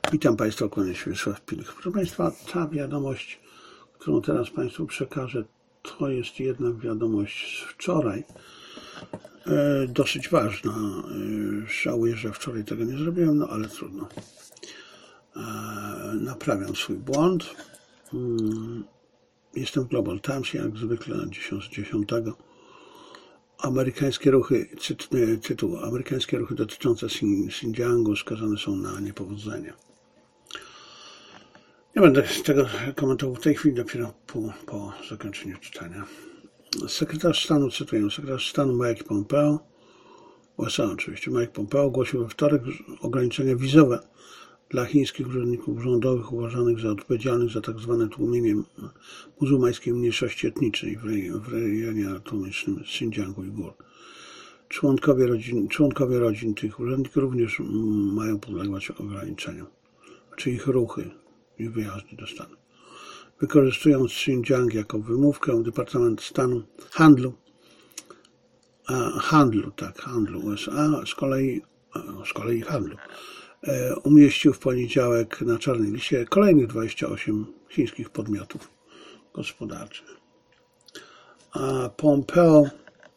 Witam Państwa, kłaniam się Wiesław Pilch. Proszę Państwa, ta wiadomość, którą teraz Państwu przekażę, to jest jednak wiadomość z wczoraj, dosyć ważna. Żałuję, że wczoraj tego nie zrobiłem, no ale trudno. Naprawiam swój błąd. Jestem w Global Times, jak zwykle na 10. Amerykańskie ruchy, tytuł, amerykańskie ruchy dotyczące Xinjiangu skazane są na niepowodzenie. Nie będę tego komentował w tej chwili, dopiero po zakończeniu czytania. Sekretarz stanu, cytuję, sekretarz stanu Mike Pompeo, USA oczywiście, Mike Pompeo ogłosił we wtorek ograniczenia wizowe dla chińskich urzędników rządowych uważanych za odpowiedzialnych za tak zwane tłumienie muzułmańskiej mniejszości etnicznej w rejonie autonomicznym Xinjiang Ujgur. Członkowie rodzin tych urzędników również mają podlegać ograniczeniom, czy ich ruchy i wyjazdy do stanu. Wykorzystując Xinjiang jako wymówkę, Departament Stanu Handlu USA z kolei handlu umieścił w poniedziałek na czarnej liście kolejnych 28 chińskich podmiotów gospodarczych. A Pompeo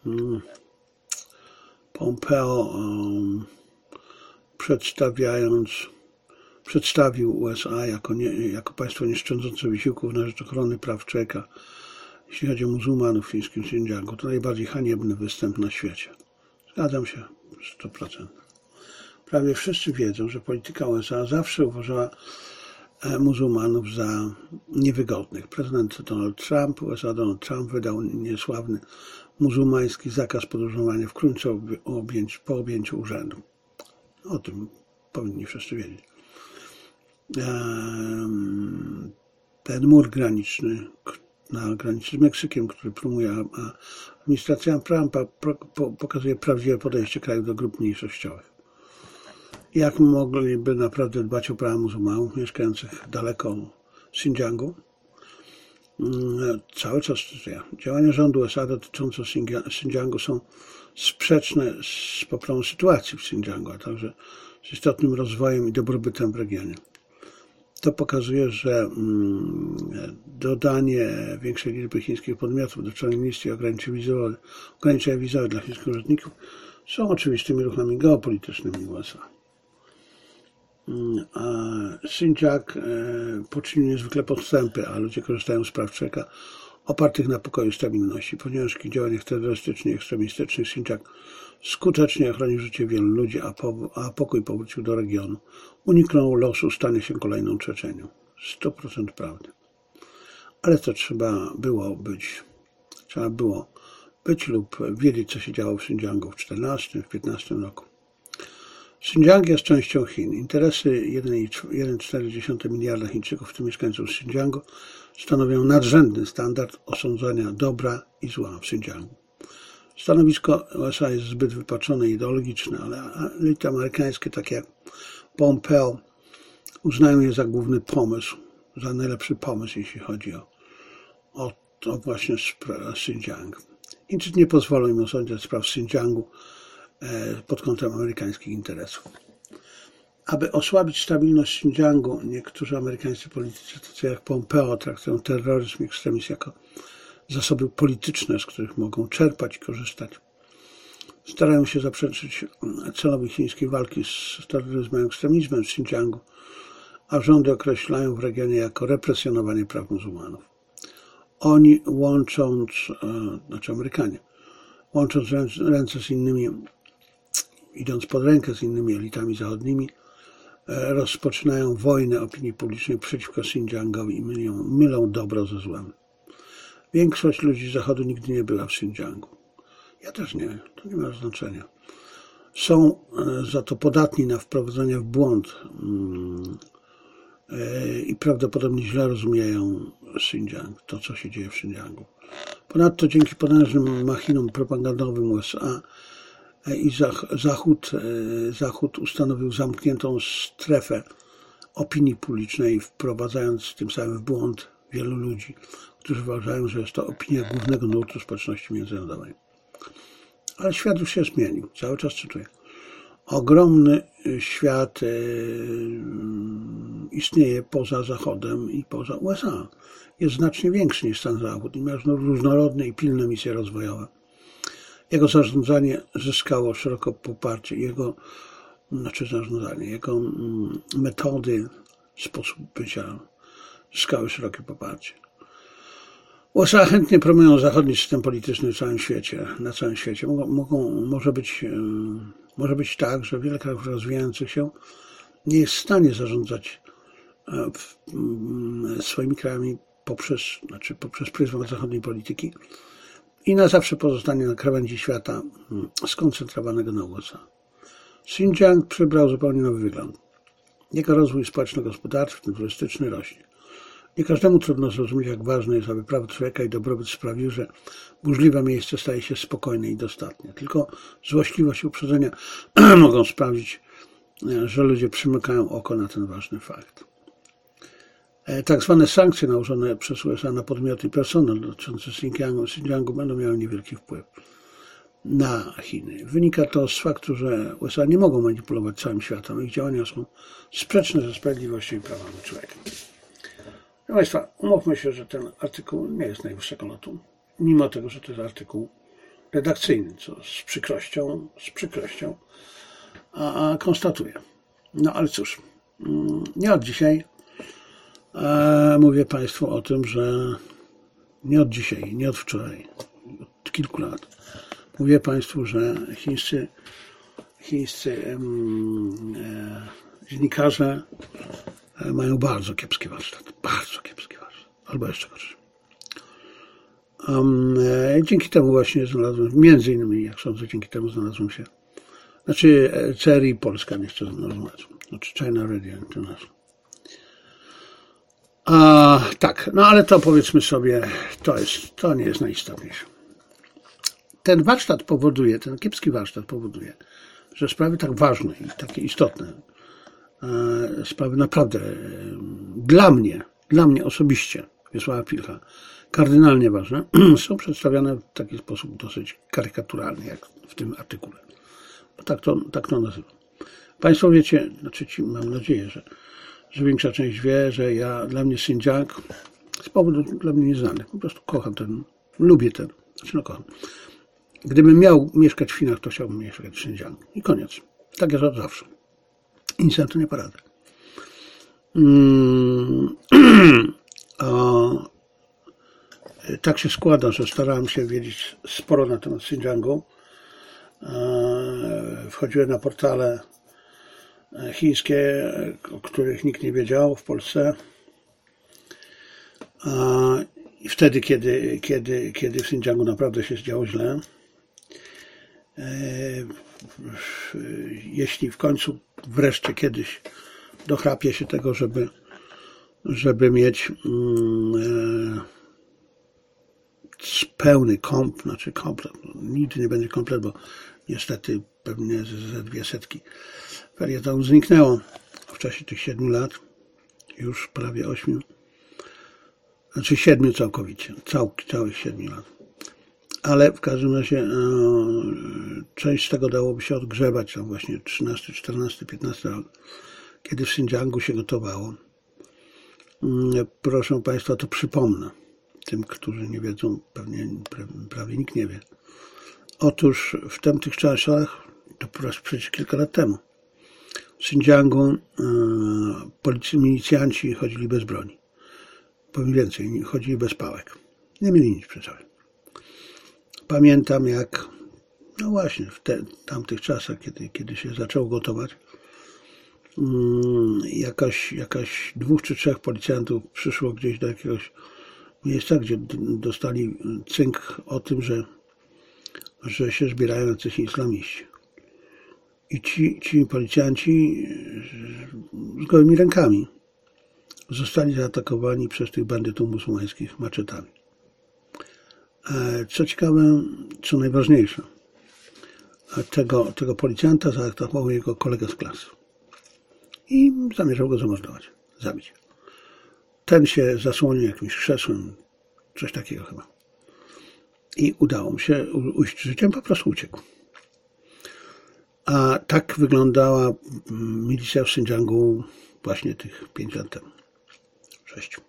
przedstawił USA jako państwo nieszczędzące wysiłków na rzecz ochrony praw człowieka, jeśli chodzi o muzułmanów w chińskim Xinjiangu. To najbardziej haniebny występ na świecie. Zgadzam się 100%. Prawie wszyscy wiedzą, że polityka USA zawsze uważała muzułmanów za niewygodnych. Prezydent USA Donald Trump wydał niesławny muzułmański zakaz podróżowania wkrótce po objęciu urzędu. O tym powinni wszyscy wiedzieć. Ten mur graniczny na granicy z Meksykiem, który promuje administracja Trumpa, pokazuje prawdziwe podejście kraju do grup mniejszościowych. Jak mogliby naprawdę dbać o prawa muzułmanów mieszkających daleko z Xinjiangu? Cały czas działania rządu USA dotyczące Xinjiangu są sprzeczne z poprawą sytuacji w Xinjiangu, a także z istotnym rozwojem i dobrobytem w regionie. To pokazuje, że dodanie większej liczby chińskich podmiotów do czarnej listy i ograniczenia wizowe dla chińskich urzędników są oczywistymi ruchami geopolitycznymi USA. Xinjiang poczynił niezwykle postępy, a ludzie korzystają z praw człowieka opartych na pokoju i stabilności. Po ciężkich działaniach terrorystycznych i ekstremistycznych Xinjiang skutecznie ochronił życie wielu ludzi, a pokój powrócił do regionu. Uniknął losu stania się kolejną Czeczenią. 100% prawdy. Ale to trzeba było być lub wiedzieć, co się działo w Xinjiangu w 14, w 15 roku. Xinjiang jest częścią Chin. Interesy 1,4 miliarda Chińczyków, w tym mieszkańców Xinjiangu, stanowią nadrzędny standard osądzania dobra i zła w Xinjiangu. Stanowisko USA jest zbyt wypaczone i ideologiczne, ale elity amerykańskie, takie jak Pompeo, uznają je za główny pomysł, za najlepszy pomysł, jeśli chodzi o właśnie Xinjiang. Chińczycy nie pozwolą im osądzać spraw Xinjiangu pod kątem amerykańskich interesów. Aby osłabić stabilność Xinjiangu, niektórzy amerykańscy politycy, tacy jak Pompeo, traktują terroryzm i ekstremizm jako zasoby polityczne, z których mogą czerpać i korzystać. Starają się zaprzeczyć celowi chińskiej walki z terroryzmem i ekstremizmem w Xinjiangu, a rządy określają w regionie jako represjonowanie praw muzułmanów. Oni Amerykanie, łącząc ręce z innymi, idąc pod rękę z innymi elitami zachodnimi, rozpoczynają wojnę opinii publicznej przeciwko Xinjiangowi i mylą dobro ze złem. Większość ludzi z Zachodu nigdy nie była w Xinjiangu. Ja też nie, to nie ma znaczenia. Są za to podatni na wprowadzenie w błąd i prawdopodobnie źle rozumieją Xinjiang, to co się dzieje w Xinjiangu. Ponadto dzięki potężnym machinom propagandowym USA i Zachód ustanowił zamkniętą strefę opinii publicznej, wprowadzając tym samym w błąd wielu ludzi, którzy uważają, że jest to opinia głównego nurtu społeczności międzynarodowej. Ale świat już się zmienił. Cały czas cytuję. Ogromny świat istnieje poza Zachodem i poza USA. Jest znacznie większy niż sam Zachód i ma różnorodne i pilne misje rozwojowe. Jego zarządzanie zyskało szerokie poparcie. Jego metody, sposób bycia zyskały szerokie poparcie. USA chętnie promują zachodni system polityczny na całym świecie. Może być tak, że wiele krajów rozwijających się nie jest w stanie zarządzać swoimi krajami poprzez pryzmat zachodniej polityki i na zawsze pozostanie na krawędzi świata skoncentrowanego na USA. Xinjiang przybrał zupełnie nowy wygląd. Jego rozwój społeczno-gospodarczy, w tym turystyczny, rośnie. Nie każdemu trudno zrozumieć, jak ważne jest, aby prawa człowieka i dobrobyt sprawił, że burzliwe miejsce staje się spokojne i dostatnie. Tylko złośliwość i uprzedzenia mogą sprawić, że ludzie przymykają oko na ten ważny fakt. Tak zwane sankcje nałożone przez USA na podmioty i personel dotyczące Xinjiangu będą miały niewielki wpływ na Chiny. Wynika to z faktu, że USA nie mogą manipulować całym światem. Ich działania są sprzeczne ze sprawiedliwością i prawami człowieka. Proszę Państwa, umówmy się, że ten artykuł nie jest najwyższego lotu, mimo tego, że to jest artykuł redakcyjny, co z przykrością konstatuję. No ale cóż, nie od dzisiaj mówię Państwu o tym, że nie od dzisiaj, nie od wczoraj, od kilku lat mówię Państwu, że chińscy dziennikarze mają bardzo kiepski warsztat, albo jeszcze gorszy. Dzięki temu właśnie między innymi, jak sądzę, dzięki temu znalazłem się, CRI Polska nie chcę znaleźć, China Radio International. Tak, no ale to powiedzmy sobie, to nie jest najistotniejsze. Ten kiepski warsztat powoduje, że sprawy tak ważne i takie istotne, sprawy naprawdę dla mnie osobiście, Wiesława Pilcha, kardynalnie ważne, są przedstawiane w taki sposób dosyć karykaturalny, jak w tym artykule. No tak to nazywam. Państwo wiecie, mam nadzieję, że większa część wie, że dla mnie Xinjiang z powodów dla mnie nieznanych, po prostu kocham lubię kocham. Gdybym miał mieszkać w Chinach, to chciałbym mieszkać w Xinjiangu. I koniec. Tak jest od zawsze. I nic na to nie poradzę. Tak się składa, że starałem się wiedzieć sporo na temat Xinjiangu. Wchodziłem na portale chińskie, o których nikt nie wiedział w Polsce. I wtedy, kiedy w Xinjiangu naprawdę się działo źle, jeśli w końcu wreszcie kiedyś dochlapię się tego, żeby mieć pełny komplet, nigdy nie będzie komplet, bo niestety pewnie ze 200 felietonu zniknęło w czasie tych 7 lat, już prawie 8, 7 całkowicie, całych 7 lat. Ale w każdym razie część z tego dałoby się odgrzebać, tam właśnie 13, 14, 15 rok, kiedy w Xinjiangu się gotowało. Proszę Państwa, to przypomnę tym, którzy nie wiedzą, prawie nikt nie wie. Otóż w tamtych czasach, to przecież kilka lat temu, w Xinjiangu milicjanci chodzili bez broni. Powiem więcej, chodzili bez pałek. Nie mieli nic przy sobie. Pamiętam, jak no właśnie w tamtych czasach, kiedy się zaczęło gotować, jakaś 2 czy 3 policjantów przyszło gdzieś do jakiegoś miejsca, gdzie dostali cynk o tym, że się zbierają jacyś islamiści. I ci policjanci z gołymi rękami zostali zaatakowani przez tych bandytów muzułmańskich maczetami. Co ciekawe, co najważniejsze, tego policjanta zaatakował jego kolega z klasy i zamierzał go zamordować, zabić. Ten się zasłonił jakimś krzesłem, coś takiego chyba. I udało mu się ujść życiem, po prostu uciekł. A tak wyglądała milicja w Xinjiangu właśnie tych 5 lat temu. 6.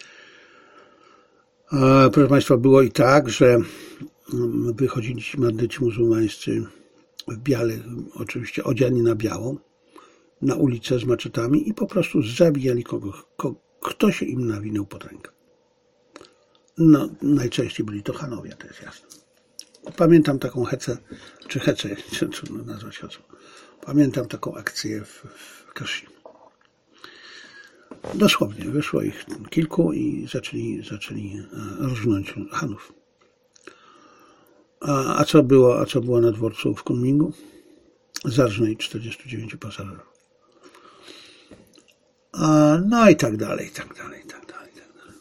Proszę Państwa, było i tak, że wychodzili ci bandyci muzułmańscy w białych, oczywiście odziani na biało, na ulicę z maczetami i po prostu zabijali kto się im nawinął pod rękę. No, najczęściej byli to Hanowie, to jest jasne. Pamiętam taką hecę, trudno nazwać hecą. Pamiętam taką akcję w Kashi. Dosłownie, wyszło ich kilku i zaczęli rżnąć Hanów. A co było na dworcu w Kunmingu? Zarżnęli 49 pasażerów. No i tak dalej, tak dalej, tak dalej, tak dalej.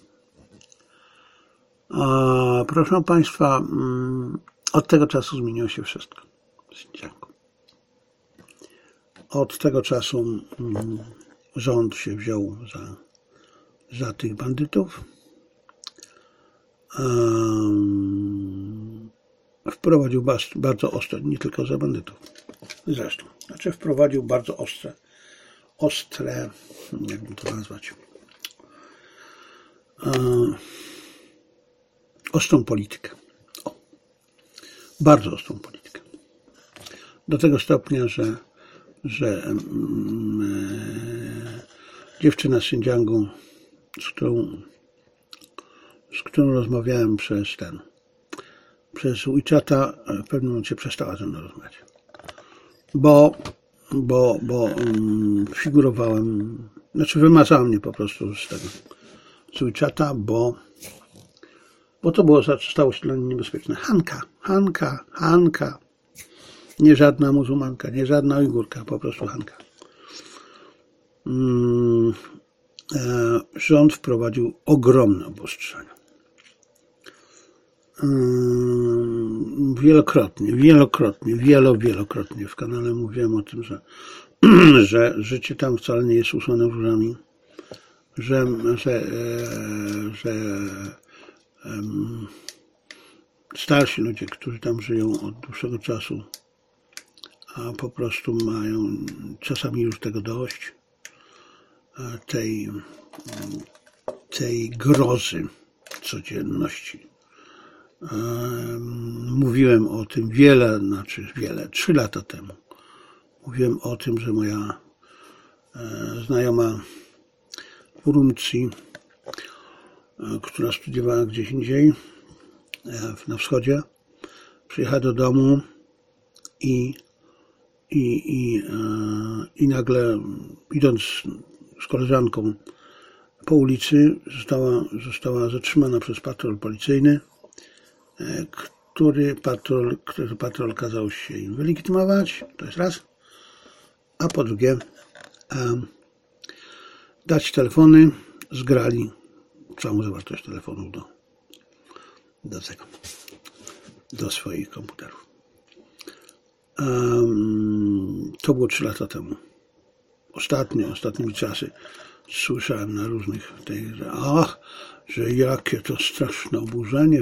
Proszę Państwa, od tego czasu zmieniło się wszystko w Xinjiangu. Od tego czasu rząd się wziął za tych bandytów. Wprowadził bardzo ostre, nie tylko za bandytów, zresztą. Znaczy wprowadził bardzo ostre, jakby to nazwać, ostrą politykę. Bardzo ostrą politykę. Do tego stopnia, że dziewczyna z Xinjiangu, z którą rozmawiałem przez WeChata, w pewnym momencie przestała ze mną rozmawiać. Bo figurowałem, znaczy wymazała mnie po prostu z WeChata, bo to stało się dla mnie niebezpieczne. Hanka. Nie żadna muzułmanka, nie żadna Ujgurka, po prostu Hanka. Rząd wprowadził ogromne obostrzenia. Wielokrotnie w kanale mówiłem o tym, że życie tam wcale nie jest usłane różami, że starsi ludzie, którzy tam żyją od dłuższego czasu, a po prostu mają czasami już tego dość, tej grozy codzienności. Mówiłem o tym 3 lata temu. Mówiłem o tym, że moja znajoma w Urumqi, która studiowała gdzieś indziej, na wschodzie, przyjechała do domu i nagle, idąc z koleżanką po ulicy, została zatrzymana przez patrol policyjny, który patrol kazał się im wylegitymować, to jest raz, a po drugie dać telefony, zgrali całą zawartość telefonów do swoich komputerów. To było 3 lata temu. Ostatnimi czasy słyszałem na różnych że jakie to straszne oburzenie,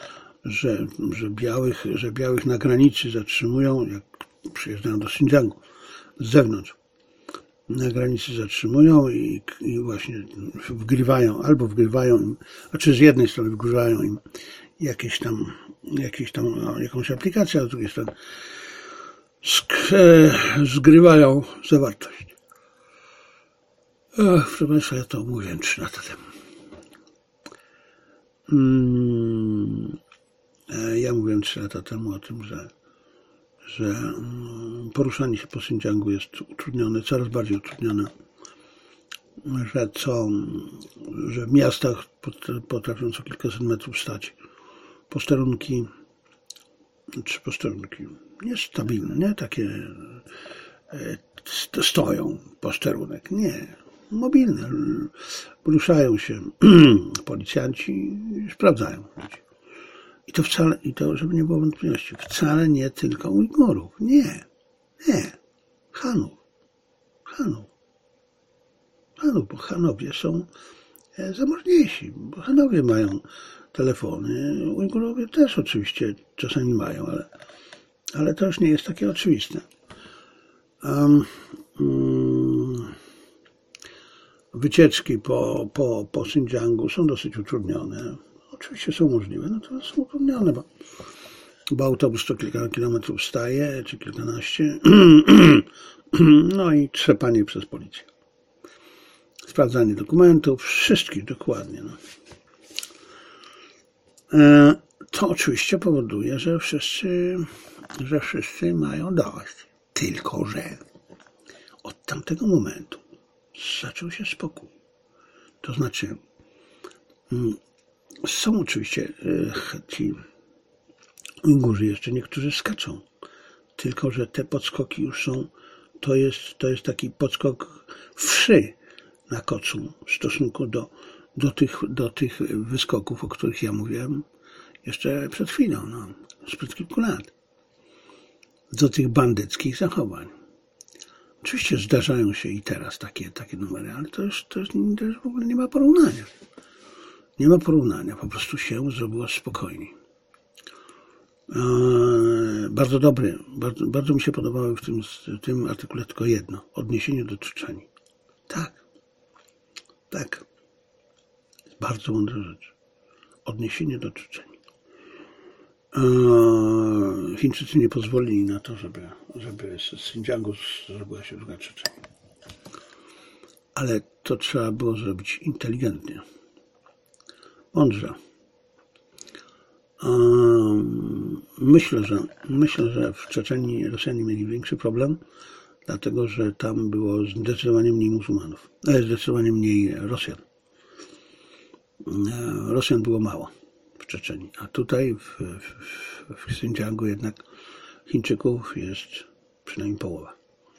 że białych na granicy zatrzymują, jak przyjeżdżają do Xinjiangu z zewnątrz. Na granicy zatrzymują i właśnie wgrywają im, znaczy z jednej strony wgrywają im jakąś aplikację, a z drugiej strony zgrywają zawartość. Proszę Państwa, ja to mówiłem 3 lata temu. Ja mówiłem 3 lata temu o tym, że poruszanie się po Xinjiangu jest utrudnione, coraz bardziej utrudnione, że w miastach potrafią co kilkaset metrów stać posterunki niestabilne, nie takie stoją, posterunek, nie, mobilne, poruszają się policjanci i sprawdzają ludzi. I to, żeby nie było wątpliwości, wcale nie tylko Ujgurów, nie, Hanów, bo Hanowie są zamożniejsi, bo Hanowie mają telefony, Ujgurowie też oczywiście czasami mają, ale to już nie jest takie oczywiste. wycieczki po Xinjiangu są dosyć utrudnione. Oczywiście są możliwe, natomiast są utrudnione, bo autobus to kilka kilometrów staje, czy kilkanaście, no i trzepanie przez policję. Sprawdzanie dokumentów, wszystkich dokładnie. No. To oczywiście powoduje, że wszyscy mają dość. Tylko że od tamtego momentu zaczął się spokój. To znaczy, są oczywiście ci Ujgurzy, jeszcze niektórzy skaczą. Tylko że te podskoki już są, to jest taki podskok wszy na kocu w stosunku do tych wyskoków, o których ja mówiłem jeszcze przed chwilą, sprzed kilku lat. Do tych bandyckich zachowań. Oczywiście zdarzają się i teraz takie numery, ale to już w ogóle nie ma porównania. Nie ma porównania, po prostu się zrobiło spokojniej. Bardzo dobry, bardzo mi się podobało w tym artykule tylko jedno, odniesienie do Czeczenii. Tak. Bardzo mądra rzecz. Odniesienie do Czeczenii. Chińczycy nie pozwolili na to, żeby z Xinjiangu zrobiła się druga Czeczenia. Ale to trzeba było zrobić inteligentnie. Mądrze. Myślę, że w Czeczenii Rosjanie mieli większy problem, dlatego że tam było zdecydowanie mniej muzułmanów, zdecydowanie mniej Rosjan. Rosjan było mało w Czeczenii, a tutaj w Xinjiangu jednak Chińczyków jest przynajmniej połowa.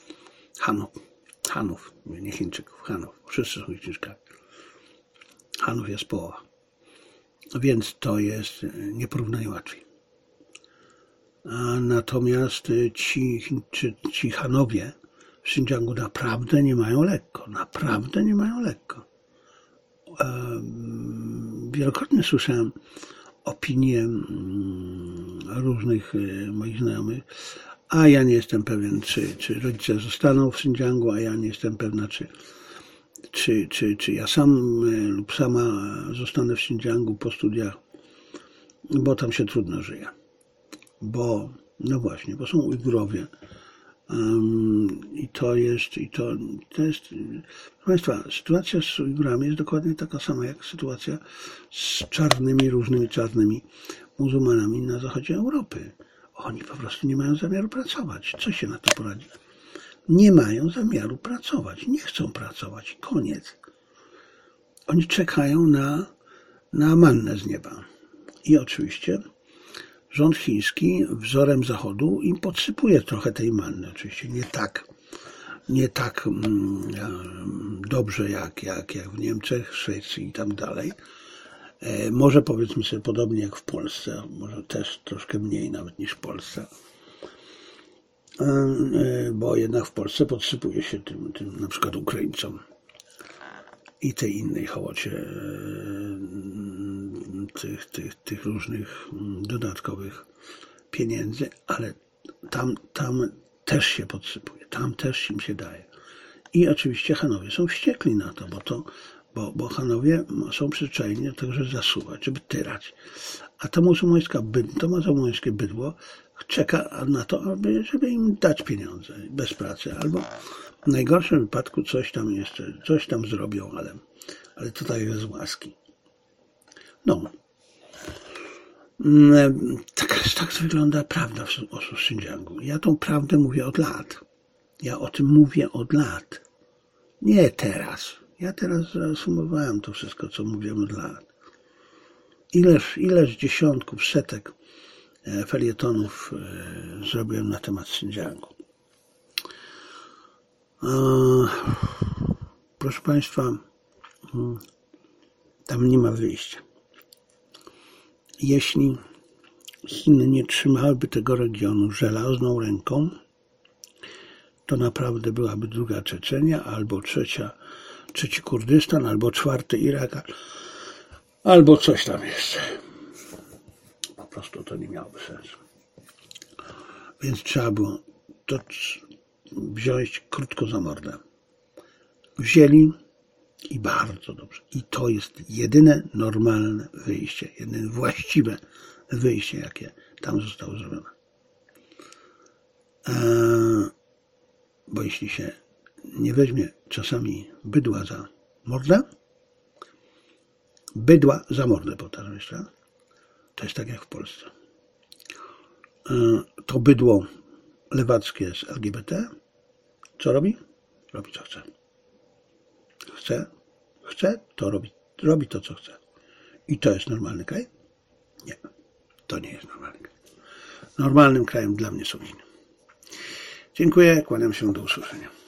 Hanów, nie Chińczyków, Hanów. Wszyscy są Chińczykami. Hanów jest połowa. Więc to jest nieporównanie łatwiej. Natomiast ci Hanowie w Xinjiangu naprawdę nie mają lekko. Naprawdę nie mają lekko. Wielokrotnie słyszałem opinie różnych moich znajomych, a ja nie jestem pewien, czy rodzice zostaną w Xinjiangu, a ja nie jestem pewna, czy ja sam lub sama zostanę w Xinjiangu po studiach, bo tam się trudno żyje. Bo są Ujgurowie. I to jest, proszę Państwa, sytuacja z Ujgurami jest dokładnie taka sama jak sytuacja z różnymi czarnymi muzułmanami na zachodzie Europy. Oni po prostu nie mają zamiaru pracować. Co się na to poradzi? Nie mają zamiaru pracować, nie chcą pracować. Koniec. Oni czekają na mannę z nieba. I oczywiście rząd chiński wzorem Zachodu im podsypuje trochę tej manny. Oczywiście nie tak dobrze jak w Niemczech, Szwecji i tak dalej. Może powiedzmy sobie podobnie jak w Polsce, może też troszkę mniej nawet niż w Polsce. Bo jednak w Polsce podsypuje się tym na przykład Ukraińcom i tej innej hołocie tych różnych dodatkowych pieniędzy, ale tam też się podsypuje, tam też im się daje. I oczywiście Hanowie są wściekli na to, bo Hanowie są przyzwyczajeni do tego, żeby zasuwać, żeby tyrać. A to muzułmańskie bydło czeka na to, żeby im dać pieniądze bez pracy, albo w najgorszym wypadku coś tam zrobią, ale to tak jest z łaski. Tak wygląda prawda o Xinjiangu. Ja tą prawdę mówię od lat. Ja o tym mówię od lat. Nie teraz. Ja teraz zasumowałem to wszystko, co mówiłem od lat. Ileż dziesiątków, setek felietonów zrobiłem na temat Xinjiangu. Proszę Państwa, tam nie ma wyjścia. Jeśli Chiny nie trzymałyby tego regionu żelazną ręką, to naprawdę byłaby druga Czeczenia, albo trzeci Kurdystan, albo czwarty Irak, albo coś tam jeszcze. Po prostu to nie miałoby sensu. Więc trzeba było to wziąć krótko za mordę. Wzięli I bardzo dobrze. I to jest jedyne normalne wyjście, jedyne właściwe wyjście, jakie tam zostało zrobione. Bo jeśli się nie weźmie czasami bydła za mordę, powtarzam jeszcze raz, to jest tak jak w Polsce. To bydło lewackie z LGBT, co robi? Robi co chce. Chce, to robi to, co chce. I to jest normalny kraj? Nie, to nie jest normalny kraj. Normalnym krajem dla mnie są Chiny. Dziękuję, kłaniam się, do usłyszenia.